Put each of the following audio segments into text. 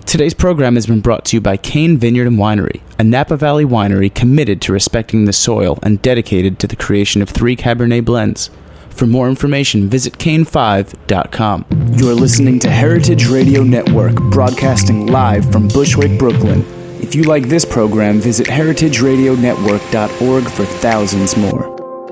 Today's program has been brought to you by Cane Vineyard and Winery, a Napa Valley winery committed to respecting the soil and dedicated to the creation of 3 Cabernet blends. For more information, visit cane5.com. You're listening to Heritage Radio Network, broadcasting live from Bushwick, Brooklyn. If you like this program, visit heritageradionetwork.org for thousands more.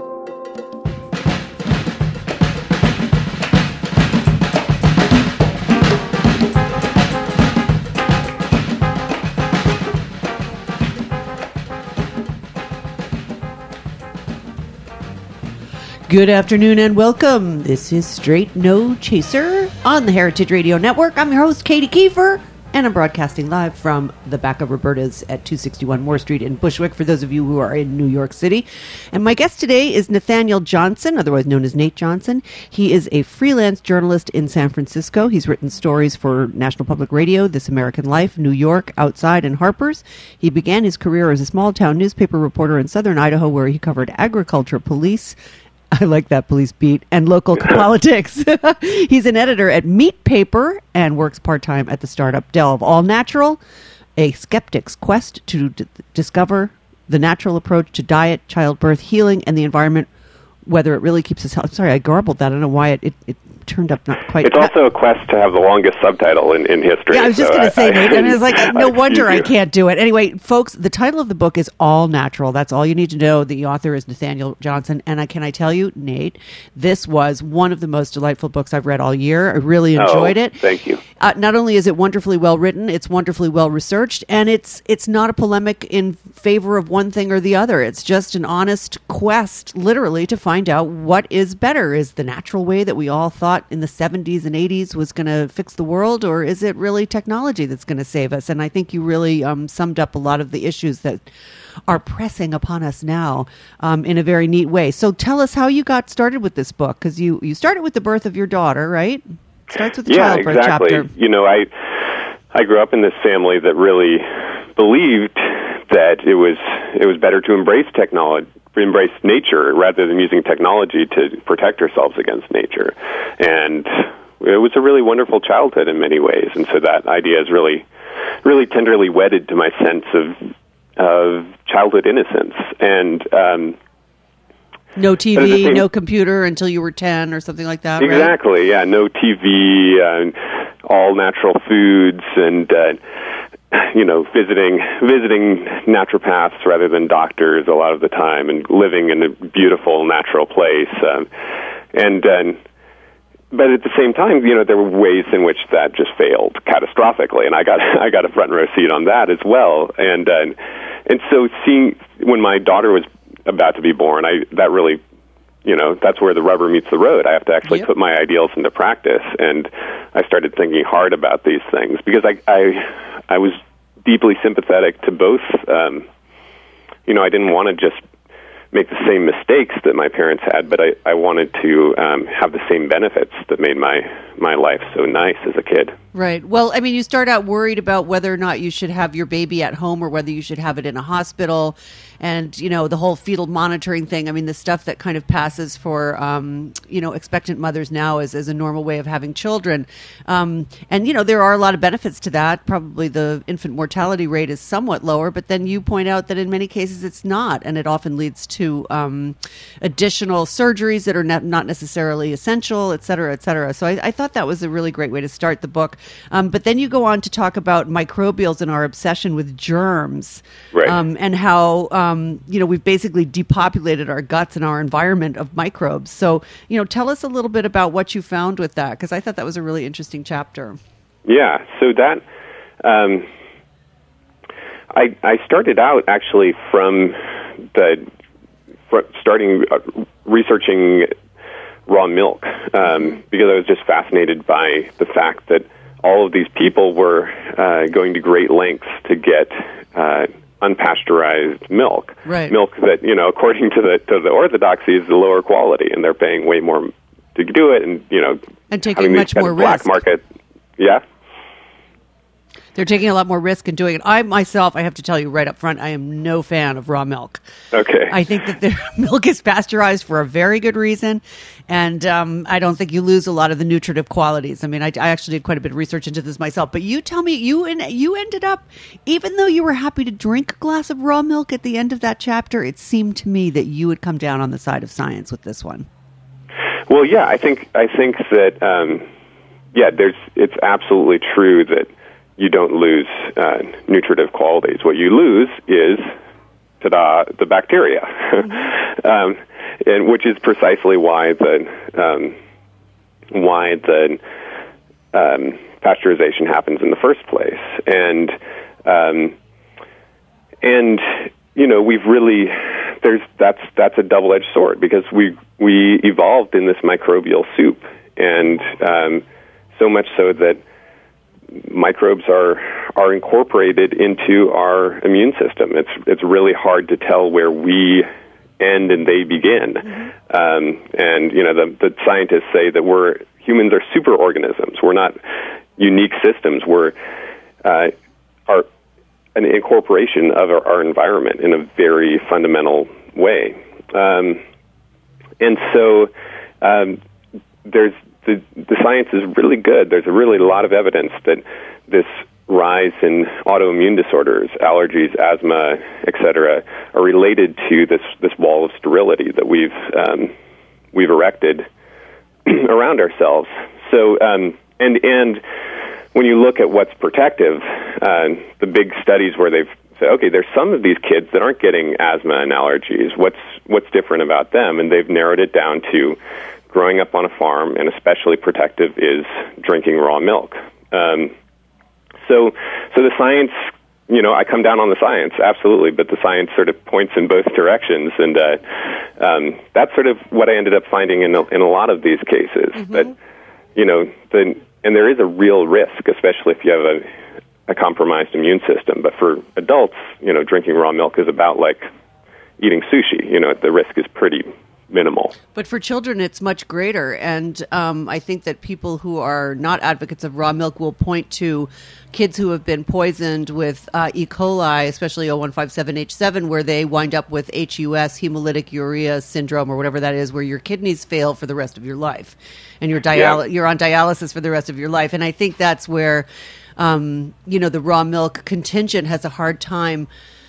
Good afternoon and welcome. This is Straight No Chaser on the Heritage Radio Network. I'm your host, Katie Kiefer, and I'm broadcasting live from the back of Roberta's at 261 Moore Street in Bushwick, for those of you who are in New York City. And my guest today is Nathaniel Johnson, otherwise known as Nate Johnson. He is a freelance journalist in San Francisco. He's written stories for National Public Radio, This American Life, New York, Outside, and Harper's. He began his career as a small-town newspaper reporter in southern Idaho, where he covered agriculture, police, I like that, police beat, and local politics. He's an editor at Meat Paper and works part-time at the startup Delve. All Natural, a skeptic's quest to discover the natural approach to diet, childbirth, healing, and the environment, whether it really keeps us healthy. I'm sorry, I garbled that. I don't know why it turned up not quite. It's also a quest to have the longest subtitle in history. Yeah, I was just going to say, Nate, and it's like, no wonder I can't do it. Anyway, folks, the title of the book is All Natural. That's all you need to know. The author is Nathaniel Johnson. And can I tell you, Nate, this was one of the most delightful books I've read all year. I really enjoyed it. Thank you. Not only is it wonderfully well written, it's wonderfully well researched, and it's not a polemic in favor of one thing or the other. It's just an honest quest, literally, to find out what is better. Is the natural way that we all thought in the 70s and 80s was going to fix the world, or is it really technology that's going to save us? And I think you really summed up a lot of the issues that are pressing upon us now in a very neat way. So tell us how you got started with this book, because you started with the birth of your daughter, right? Starts with the childbirth exactly. chapter. You know, I grew up in this family that really believed that it was better to embrace nature rather than using technology to protect ourselves against nature. And it was a really wonderful childhood in many ways. And so that idea is really, really tenderly wedded to my sense of childhood innocence. And no TV, no computer until you were 10 or something like that, exactly, right? Yeah, no TV, all natural foods, and visiting naturopaths rather than doctors a lot of the time, and living in a beautiful natural place. But at the same time, there were ways in which that just failed catastrophically, and I got a front row seat on that as well. And so seeing when my daughter was about to be born, that really, that's where the rubber meets the road. I have to actually put my ideals into practice, and I started thinking hard about these things because I was deeply sympathetic to both. I didn't want to just make the same mistakes that my parents had, but I wanted to have the same benefits that made my life so nice as a kid. Right. Well, I mean, you start out worried about whether or not you should have your baby at home or whether you should have it in a hospital. And, the whole fetal monitoring thing, I mean, the stuff that kind of passes for, expectant mothers now as a normal way of having children. And, there are a lot of benefits to that. Probably the infant mortality rate is somewhat lower, but then you point out that in many cases it's not. And it often leads to additional surgeries that are not necessarily essential, et cetera, et cetera. So I thought that was a really great way to start the book. But then you go on to talk about microbials and our obsession with germs, right. And how, we've basically depopulated our guts and our environment of microbes. So, tell us a little bit about what you found with that, because I thought that was a really interesting chapter. Yeah, so that, I started out actually from starting researching raw milk, because I was just fascinated by the fact that all of these people were going to great lengths to get unpasteurized milk, right. Milk that according to the orthodoxy is the lower quality, and they're paying way more to do it, and and taking much more black risk. Market, yeah. They're taking a lot more risk in doing it. I myself, I have to tell you right up front, I am no fan of raw milk. Okay. I think that the milk is pasteurized for a very good reason, and I don't think you lose a lot of the nutritive qualities. I mean, I actually did quite a bit of research into this myself. But you tell me, you ended up, even though you were happy to drink a glass of raw milk at the end of that chapter, it seemed to me that you would come down on the side of science with this one. Well, yeah, I think that it's absolutely true that you don't lose nutritive qualities. What you lose is, the bacteria, and which is precisely why the pasteurization happens in the first place. And we've really that's a double-edged sword, because we evolved in this microbial soup, and so much so that microbes are incorporated into our immune system. It's really hard to tell where we end and they begin. And the scientists say that humans are superorganisms. We're not unique systems. We're are an incorporation of our environment in a very fundamental way. And so there's the science is really good. There's really a lot of evidence that this rise in autoimmune disorders, allergies, asthma, etc., are related to this wall of sterility that we've erected around ourselves. So, and when you look at what's protective, the big studies where they've said, okay, there's some of these kids that aren't getting asthma and allergies. What's different about them? And they've narrowed it down to growing up on a farm, and especially protective is drinking raw milk. So the science, I come down on the science, absolutely, but the science sort of points in both directions, and that's sort of what I ended up finding in a lot of these cases. That and there is a real risk, especially if you have a compromised immune system. But for adults, drinking raw milk is about like eating sushi. The risk is pretty minimal. But for children, it's much greater. And I think that people who are not advocates of raw milk will point to kids who have been poisoned with E. coli, especially O157H7, where they wind up with HUS, hemolytic urea syndrome, or whatever that is, where your kidneys fail for the rest of your life. And you're on dialysis for the rest of your life. And I think that's where, the raw milk contingent has a hard time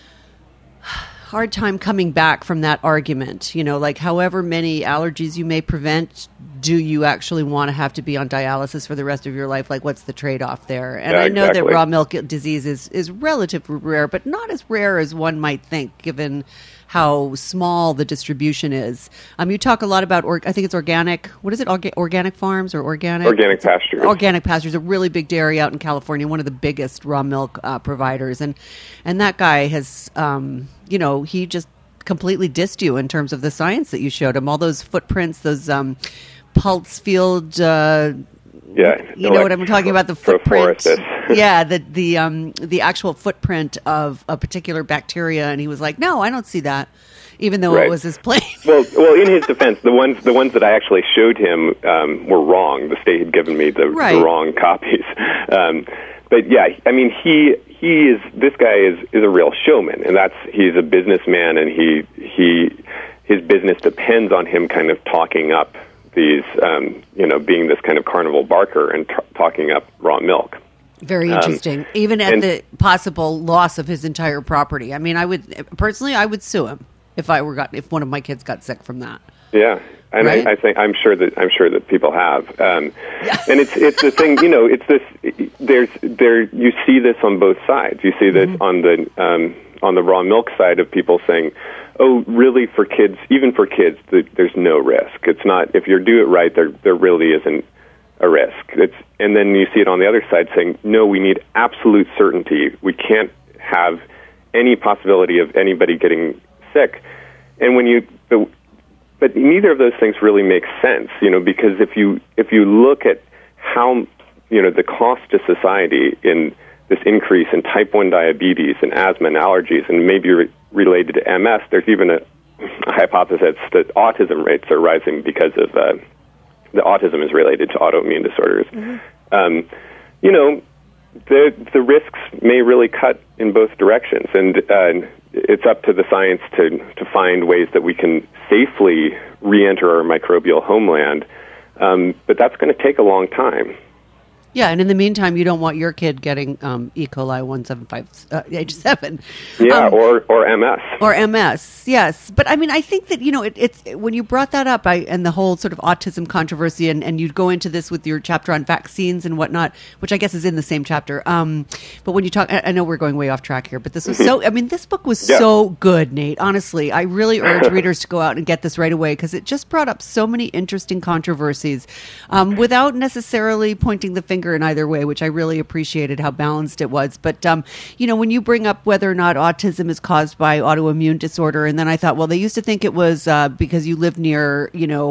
coming back from that argument. Like however many allergies you may prevent, do you actually want to have to be on dialysis for the rest of your life? Like, what's the trade-off there? And I know that raw milk disease is relatively rare, but not as rare as one might think, given how small the distribution is. You talk a lot about, I think it's organic. What is it? Organic farms or organic? Organic pastures. Organic pastures, a really big dairy out in California, one of the biggest raw milk providers. And that guy has, he just completely dissed you in terms of the science that you showed him. All those footprints, those pulse field. You know what I'm talking about, the footprint. Yeah, the actual footprint of a particular bacteria, and he was like, "No, I don't see that," even though it was his plane. well, in his defense, the ones that I actually showed him were wrong. The state had given me the wrong copies. But yeah, I mean, this guy is a real showman, and he's a businessman, and his business depends on him kind of talking up these, being this kind of carnival barker and talking up raw milk. Very interesting. Even at the possible loss of his entire property. I mean, I would sue him if one of my kids got sick from that. Yeah, and right? I'm sure that people have. And it's the thing, it's this. You see this on both sides. You see this on the raw milk side of people saying, "Oh, really? For kids, even for kids, there's no risk. It's not. If you do it right, there really isn't a risk." And then you see it on the other side saying, "No, we need absolute certainty. We can't have any possibility of anybody getting sick." And but neither of those things really make sense, because if you look at how the cost to society in this increase in type 1 diabetes and asthma and allergies, and maybe related to MS, there's even a hypothesis that autism rates are rising because of the autism is related to autoimmune disorders. the risks may really cut in both directions, and it's up to the science to find ways that we can safely re-enter our microbial homeland. But that's going to take a long time. Yeah, and in the meantime, you don't want your kid getting E. coli 175 age 7. Yeah, or MS. Or MS, yes. But I mean, I think that, it's when you brought that up, and the whole sort of autism controversy, and you go into this with your chapter on vaccines and whatnot, which I guess is in the same chapter. But when you talk, I know we're going way off track here, but this was this book was so good, Nate. Honestly, I really urge readers to go out and get this right away, because it just brought up so many interesting controversies without necessarily pointing the finger in either way, which I really appreciated how balanced it was. But, when you bring up whether or not autism is caused by autoimmune disorder, and then I thought, well, they used to think it was because you live near,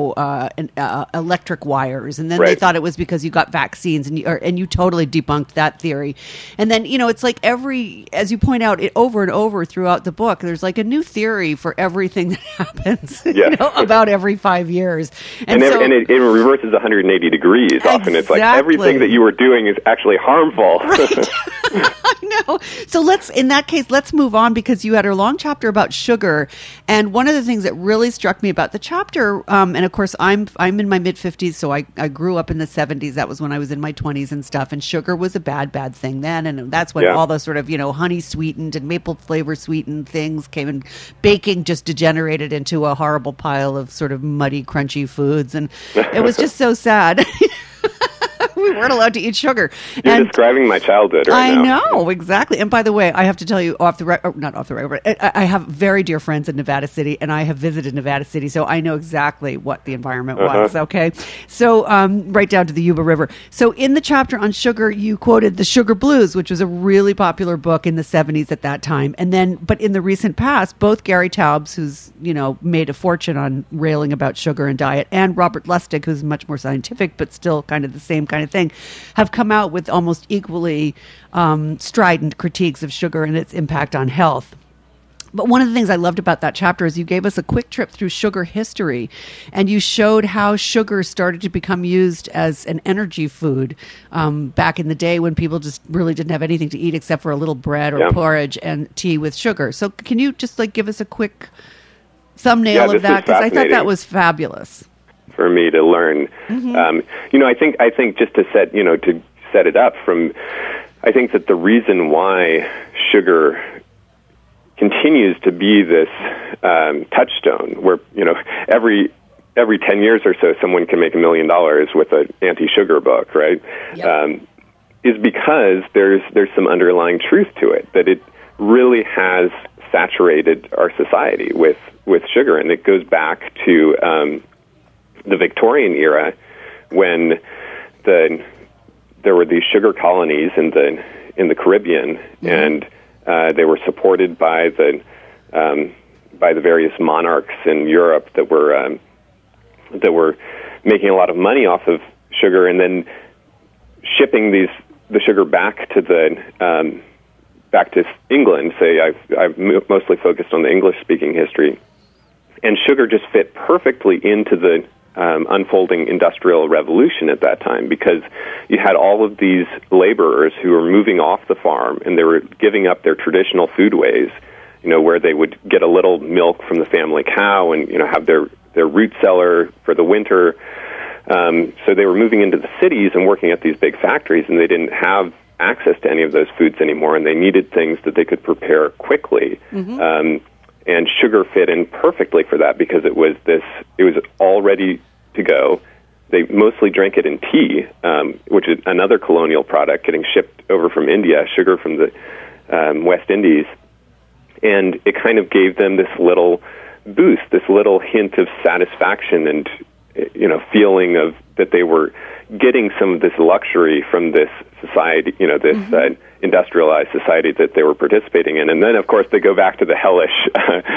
electric wires, and then they thought it was because you got vaccines, and you totally debunked that theory. And then, it's like as you point out, over and over throughout the book, there's like a new theory for everything that happens, about every 5 years. And it reverses 180 degrees. Often it's like everything that you were doing is actually harmful. Right. I know. So in that case, let's move on, because you had a long chapter about sugar. And one of the things that really struck me about the chapter, and of course I'm in my mid-50s, so I grew up in the 70s. That was when I was in my 20s and stuff. And sugar was a bad thing then. And that's when all those sort of, honey sweetened and maple flavor sweetened things came, and baking just degenerated into a horrible pile of sort of muddy, crunchy foods. And it was just so sad. We weren't allowed to eat sugar. You're describing my childhood right now. I know, exactly. And by the way, I have to tell you, not off the record, but I have very dear friends in Nevada City, and I have visited Nevada City, so I know exactly what the environment was, okay? So right down to the Yuba River. So in the chapter on sugar, you quoted The Sugar Blues, which was a really popular book in the 70s at that time. And then, but in the recent past, both Gary Taubes, who's, made a fortune on railing about sugar and diet, and Robert Lustig, who's much more scientific, but still kind of the same kind of thing, have come out with almost equally strident critiques of sugar and its impact on health. But one of the things I loved about that chapter is you gave us a quick trip through sugar history, and you showed how sugar started to become used as an energy food back in the day when people just really didn't have anything to eat except for a little bread or porridge and tea with sugar. So can you just give us a quick thumbnail of that? Because I thought that was fabulous for me to learn. I think just to set it up I think that the reason why sugar continues to be this touchstone where, every 10 years or so someone can make $1 million with an anti-sugar book, right? Yep. Is because there's some underlying truth to it, that it really has saturated our society with sugar. And it goes back to the Victorian era, when there were these sugar colonies in the Caribbean, and they were supported by the various monarchs in Europe that were making a lot of money off of sugar, and then shipping the sugar back to England. Say I've mostly focused on the English-speaking history, and sugar just fit perfectly into the unfolding industrial revolution at that time, because you had all of these laborers who were moving off the farm, and they were giving up their traditional foodways, where they would get a little milk from the family cow and, have their root cellar for the winter. So they were moving into the cities and working at these big factories, and they didn't have access to any of those foods anymore, and they needed things that they could prepare quickly. And sugar fit in perfectly for that, because it was all ready to go. They mostly drank it in tea, which is another colonial product getting shipped over from India, sugar from the West Indies. And it kind of gave them this little boost, this little hint of satisfaction and, feeling of that they were getting some of this luxury from this society, this industrialized society that they were participating in. And then, of course, they go back to the hellish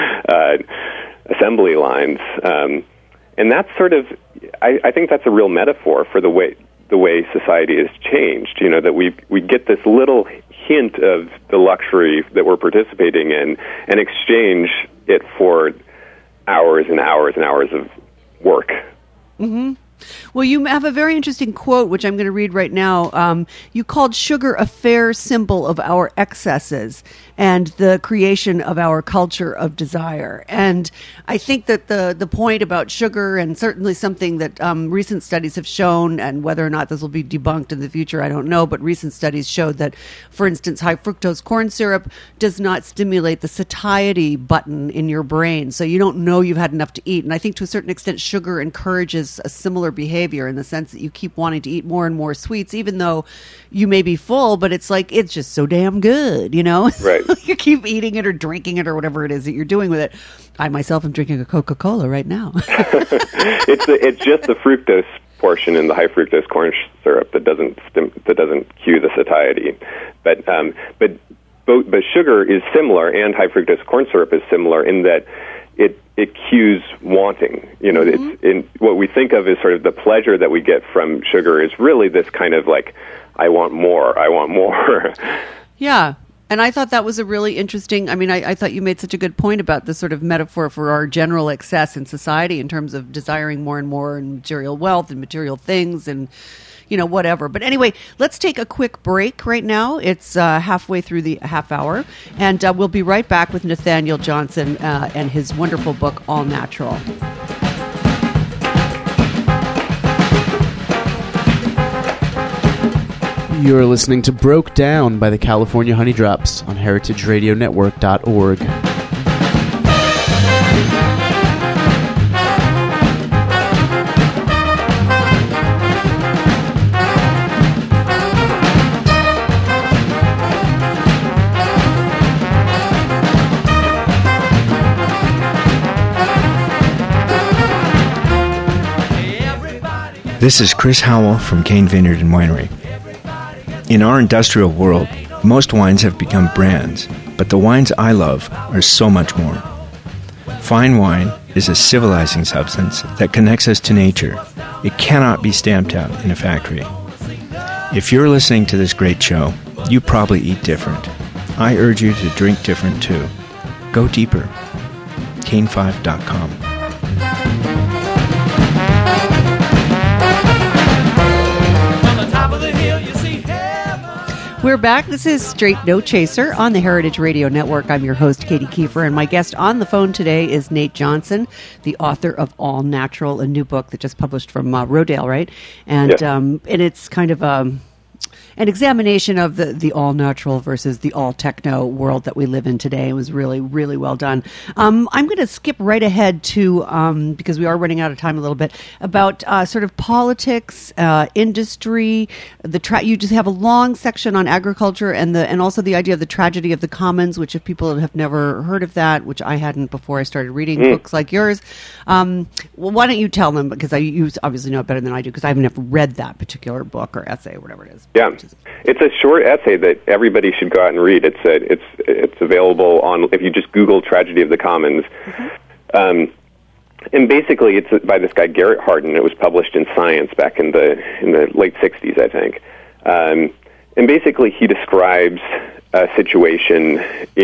assembly lines. And that's sort of, I think that's a real metaphor for the way society has changed, that we get this little hint of the luxury that we're participating in and exchange it for hours and hours and hours of work. Well, you have a very interesting quote, which I'm going to read right now. You called sugar a fair symbol of our excesses and the creation of our culture of desire. And I think that the point about sugar, and certainly something that recent studies have shown, and whether or not this will be debunked in the future, I don't know, but recent studies showed that, for instance, high fructose corn syrup does not stimulate the satiety button in your brain, so you don't know you've had enough to eat. And I think to a certain extent, sugar encourages a similar behavior in the sense that you keep wanting to eat more and more sweets, even though you may be full, but it's like, it's just so damn good, you know? Right. You keep eating it or drinking it or whatever it is that you're doing with it. I myself am drinking a Coca-Cola right now. It's just the fructose portion in the high fructose corn syrup that doesn't cue the satiety. But sugar is similar, and high fructose corn syrup is similar in that it cues wanting. You know, it's in what we think of as sort of the pleasure that we get from sugar is really this kind of like, I want more. Yeah. And I thought that was a really interesting, I mean, I thought you made such a good point about this sort of metaphor for our general excess in society in terms of desiring more and more and material wealth and material things and, you know, whatever. But anyway, let's take a quick break right now. It's halfway through the half hour. And we'll be right back with Nathaniel Johnson and his wonderful book, All Natural. You're listening to Broke Down by the California Honey Drops on heritageradionetwork.org. This is Chris Howell from Cane Vineyard and Winery. In our industrial world, most wines have become brands, but the wines I love are so much more. Fine wine is a civilizing substance that connects us to nature. It cannot be stamped out in a factory. If you're listening to this great show, you probably eat different. I urge you to drink different too. Go deeper. Cane5.com. We're back. This is Straight No Chaser on the Heritage Radio Network. I'm your host, Katie Kiefer, and my guest on the phone today is Nate Johnson, the author of All Natural, a new book that just published from Rodale, right? And Yes. And it's kind of an examination of the all-natural versus the all-techno world that we live in today. It was really, really well done. I'm going to skip right ahead to, because we are running out of time a little bit, about sort of politics, industry. You just have a long section on agriculture and also the idea of the tragedy of the commons, which if people have never heard of that, which I hadn't before I started reading books like yours. Well, why don't you tell them, because you obviously know it better than I do, because I've never read that particular book or essay or whatever it is. Yeah. It's a short essay that everybody should go out and read. It's available on, if you just Google Tragedy of the Commons. And basically it's by this guy Garrett Hardin. It was published in Science back in the late 60s, I think. And basically he describes a situation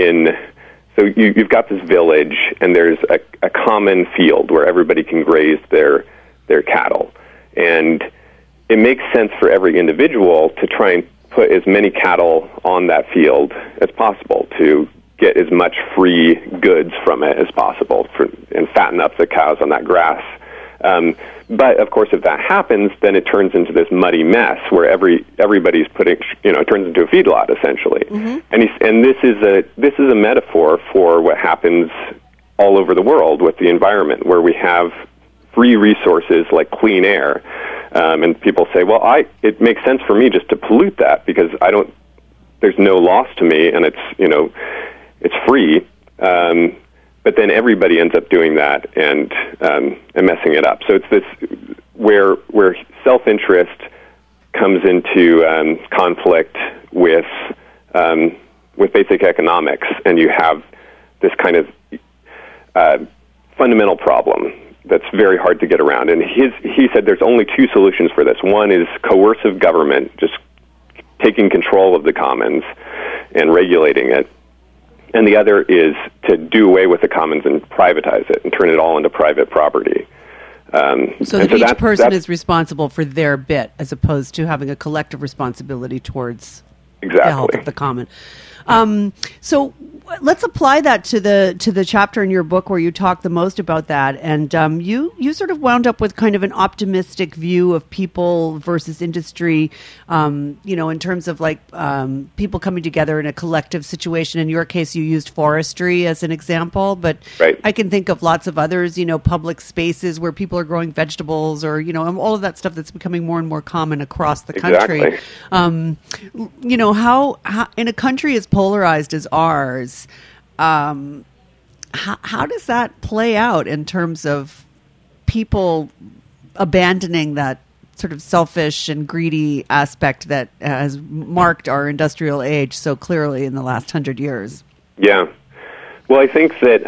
so you've got this village and there's a common field where everybody can graze their cattle. And it makes sense for every individual to try and put as many cattle on that field as possible to get as much free goods from it as possible and fatten up the cows on that grass. But, of course, if that happens, then it turns into this muddy mess where everybody's putting, it turns into a feedlot, essentially. Mm-hmm. And this is a metaphor for what happens all over the world with the environment, where we have free resources like clean air. And people say, well, it makes sense for me just to pollute that because there's no loss to me and it's free. But then everybody ends up doing that and messing it up. So it's this where self-interest comes into conflict with basic economics, and you have this kind of fundamental problem that's very hard to get around. And he said there's only two solutions for this. One is coercive government, just taking control of the commons and regulating it. And the other is to do away with the commons and privatize it and turn it all into private property. So that each person is responsible for their bit, as opposed to having a collective responsibility towards the health of the common. So let's apply that to the chapter in your book where you talk the most about that. And you sort of wound up with kind of an optimistic view of people versus industry, in terms of like people coming together in a collective situation. In your case, you used forestry as an example, but right. I can think of lots of others, public spaces where people are growing vegetables or, all of that stuff that's becoming more and more common across the country. Exactly. How in a country as polarized as ours, how does that play out in terms of people abandoning that sort of selfish and greedy aspect that has marked our industrial age so clearly in the last 100 years? Yeah. Well, I think that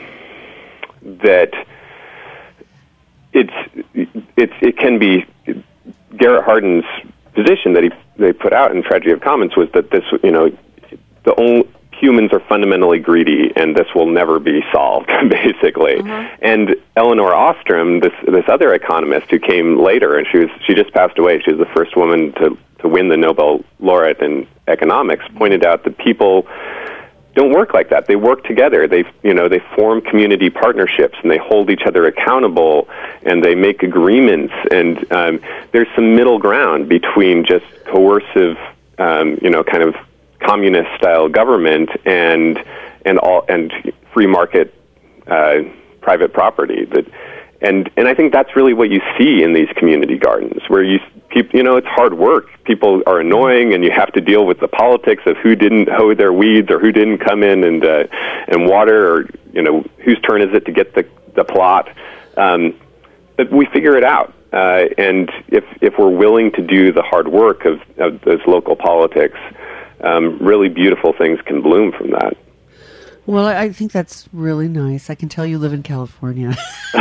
it can be Garrett Hardin's position that they put out in Tragedy of Commons was that this, humans are fundamentally greedy, and this will never be solved, basically. Mm-hmm. And Elinor Ostrom, this other economist who came later, and she just passed away. She was the first woman to win the Nobel laureate in economics. Pointed out that people don't work like that. They work together. They form community partnerships, and they hold each other accountable, and they make agreements. And there's some middle ground between just coercive, kind of communist-style government and free market private property. And I think that's really what you see in these community gardens, where it's hard work. People are annoying, and you have to deal with the politics of who didn't hoe their weeds or who didn't come in and water, or whose turn is it to get the plot. But we figure it out, and if we're willing to do the hard work of those local politics, really beautiful things can bloom from that. Well, I think that's really nice. I can tell you live in California.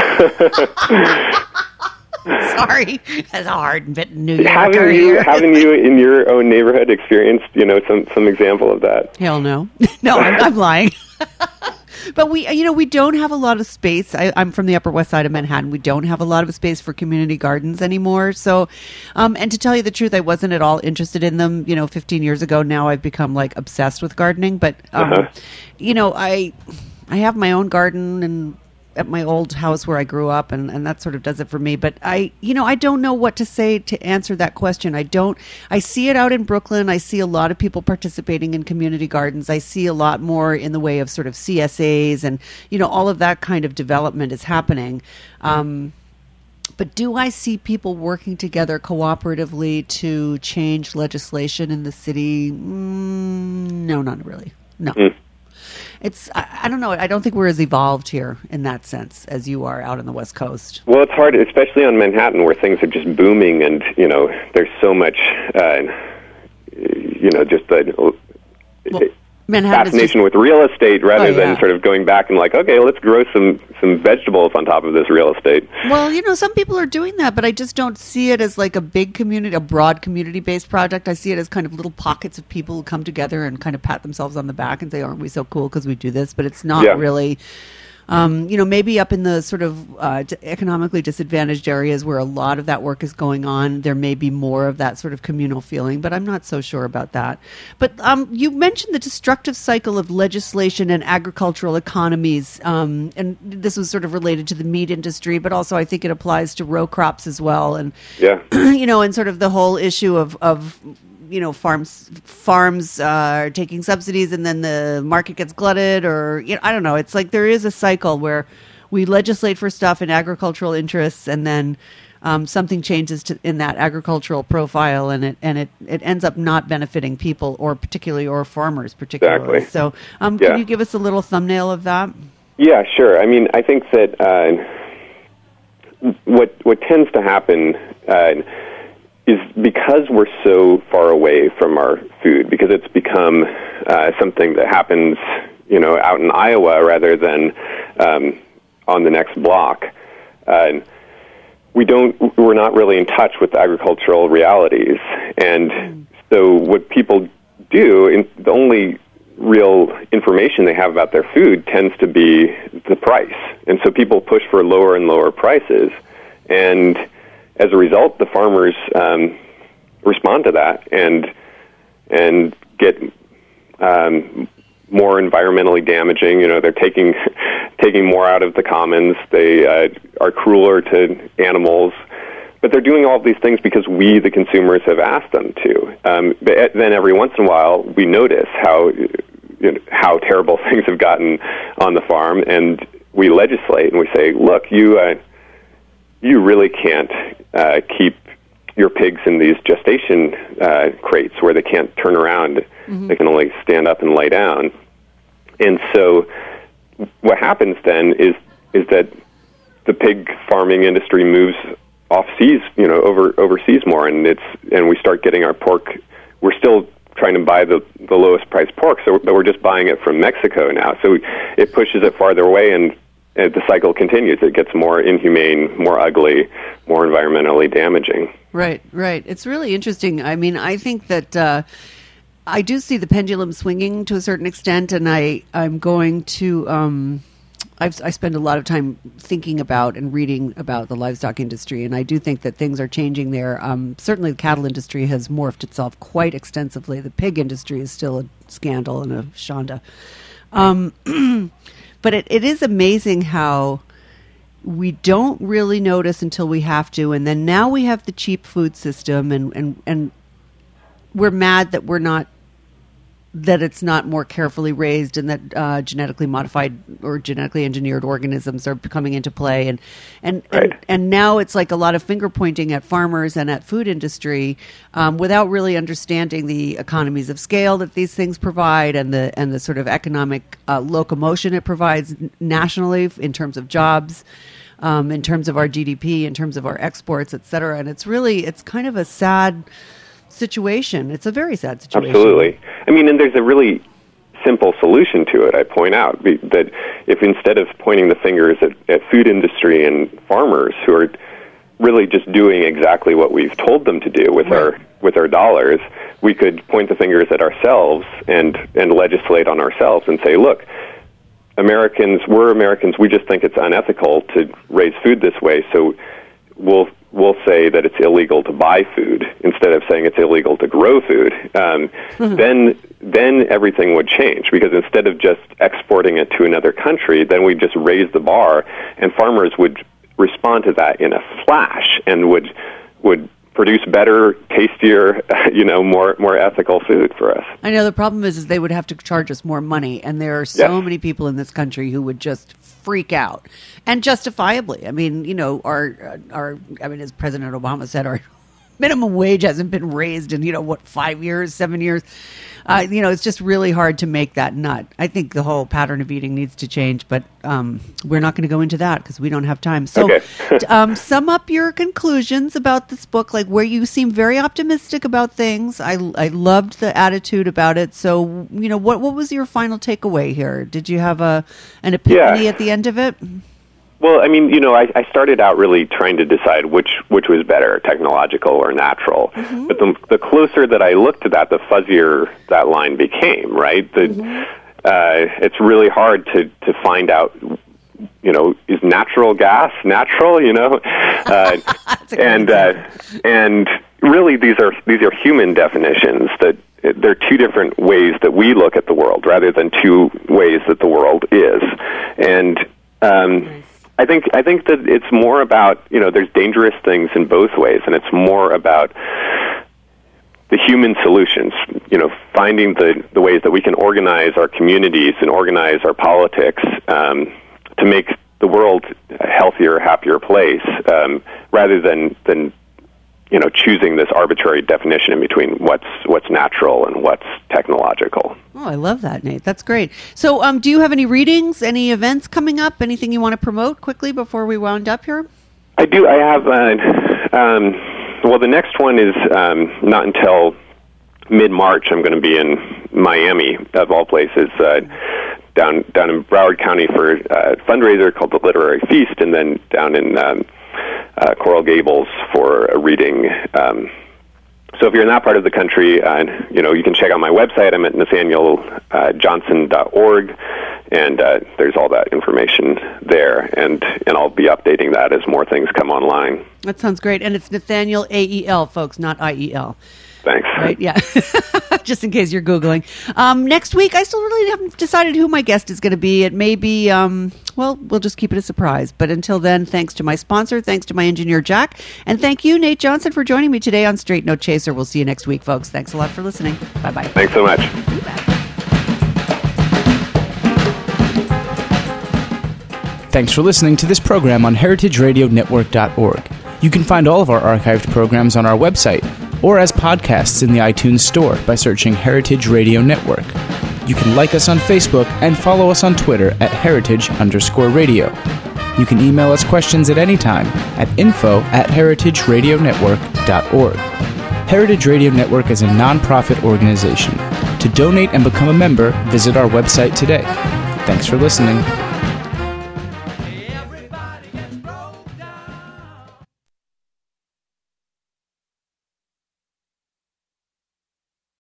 Sorry, that's a hard bit in New York. Haven't you in your own neighborhood experienced, some example of that? Hell no. No, I'm lying. But we don't have a lot of space. I'm from the Upper West Side of Manhattan. We don't have a lot of space for community gardens anymore. So, and to tell you the truth, I wasn't at all interested in them, 15 years ago. Now I've become like obsessed with gardening. But, I have my own garden and at my old house where I grew up, and that sort of does it for me. But I don't know what to say to answer that question. I see it out in Brooklyn. I see a lot of people participating in community gardens. I see a lot more in the way of sort of CSAs and, all of that kind of development is happening. But do I see people working together cooperatively to change legislation in the city? No, not really. No. I don't know. I don't think we're as evolved here in that sense as you are out on the West Coast. Well, it's hard, especially on Manhattan, where things are just booming, and there's so much, just the fascination with real estate rather than sort of going back and like, okay, let's grow some vegetables on top of this real estate. Well, some people are doing that, but I just don't see it as like a big community, a broad community-based project. I see it as kind of little pockets of people who come together and kind of pat themselves on the back and say, aren't we so cool because we do this? But it's not really... maybe up in the sort of economically disadvantaged areas where a lot of that work is going on, there may be more of that sort of communal feeling, but I'm not so sure about that. But you mentioned the destructive cycle of legislation and agricultural economies, and this was sort of related to the meat industry, but also I think it applies to row crops as well. And, and sort of the whole issue of farms are taking subsidies and then the market gets glutted, or, I don't know. It's like there is a cycle where we legislate for stuff in agricultural interests, and then something changes in that agricultural profile, and it ends up not benefiting people or farmers particularly. Exactly. So can you give us a little thumbnail of that? Yeah, sure. I mean, I think that what tends to happen is because we're so far away from our food, because it's become something that happens, out in Iowa rather than on the next block. We're not really in touch with agricultural realities, and so what people do, the only real information they have about their food tends to be the price, and so people push for lower and lower prices. And as a result, the farmers respond to that and get more environmentally damaging. They're taking more out of the commons. They are crueler to animals. But they're doing all of these things because we, the consumers, have asked them to. But then every once in a while, we notice how terrible things have gotten on the farm, and we legislate and we say, look, you really can't keep your pigs in these gestation crates where they can't turn around. Mm-hmm. They can only stand up and lay down. And so what happens then is that the pig farming industry moves overseas more, and we start getting our pork. We're still trying to buy the lowest priced pork, but we're just buying it from Mexico now. So it pushes it farther away, and the cycle continues. It gets more inhumane, more ugly, more environmentally damaging. Right. It's really interesting. I mean, I think that I do see the pendulum swinging to a certain extent, and I'm going to... I spend a lot of time thinking about and reading about the livestock industry, and I do think that things are changing there. Certainly the cattle industry has morphed itself quite extensively. The pig industry is still a scandal and a shonda. But it is amazing how we don't really notice until we have to, and then now we have the cheap food system, and we're mad that it's not more carefully raised, and that genetically modified or genetically engineered organisms are coming into play, and now it's like a lot of finger pointing at farmers and at food industry without really understanding the economies of scale that these things provide, and the sort of economic locomotion it provides nationally in terms of jobs, in terms of our GDP, in terms of our exports, et cetera. And it's kind of a sad situation. It's a very sad situation. Absolutely. I mean, and there's a really simple solution to it. I point out that if instead of pointing the fingers at food industry and farmers who are really just doing exactly what we've told them to do with our dollars, we could point the fingers at ourselves and legislate on ourselves and say, look, we're Americans, we just think it's unethical to raise food this way, so we'll say that it's illegal to buy food instead of saying it's illegal to grow food. Then everything would change, because instead of just exporting it to another country, then we'd just raise the bar, and farmers would respond to that in a flash and would produce better, tastier, more ethical food for us. I know the problem is they would have to charge us more money, and there are so many people in this country who would just freak out, and justifiably. I mean, as President Obama said, our minimum wage hasn't been raised in 5 years, 7 years. It's just really hard to make that nut. I think the whole pattern of eating needs to change, but we're not going to go into that because we don't have time. So sum up your conclusions about this book, like where you seem very optimistic about things. I loved the attitude about it. So, what was your final takeaway here? Did you have an epiphany at the end of it? Well, I mean, I started out really trying to decide which was better, technological or natural. Mm-hmm. But the closer that I looked at that, the fuzzier that line became, right? It's really hard to find out, is natural gas natural, and really these are human definitions that they're two different ways that we look at the world rather than two ways that the world is. And I think that it's more about, there's dangerous things in both ways, and it's more about the human solutions, finding the ways that we can organize our communities and organize our politics to make the world a healthier, happier place, rather than choosing this arbitrary definition in between what's natural and what's technological. Oh, I love that, Nate. That's great. So do you have any readings, any events coming up, anything you want to promote quickly before we wound up here? I do. I have, the next one is not until mid-March. I'm going to be in Miami, of all places, down in Broward County for a fundraiser called the Literary Feast, and then down in Coral Gables for a reading. So if you're in that part of the country, you can check out my website. I'm at NathanielJohnson.org, And there's all that information there, and I'll be updating that as more things come online. That sounds great. And it's Nathaniel AEL, folks, not IEL. Thanks. Right, yeah. Just in case you're Googling. Next week, I still really haven't decided who my guest is going to be. It may be, well, we'll just keep it a surprise. But until then, thanks to my sponsor, thanks to my engineer, Jack, and thank you, Nate Johnson, for joining me today on Straight No Chaser. We'll see you next week, folks. Thanks a lot for listening. Bye-bye. Thanks so much. Thanks for listening to this program on heritageradionetwork.org. You can find all of our archived programs on our website or as podcasts in the iTunes Store by searching Heritage Radio Network. You can like us on Facebook and follow us on Twitter at @heritage_radio. You can email us questions at any time at info@heritageradionetwork.org. Heritage Radio Network is a non-profit organization. To donate and become a member, visit our website today. Thanks for listening.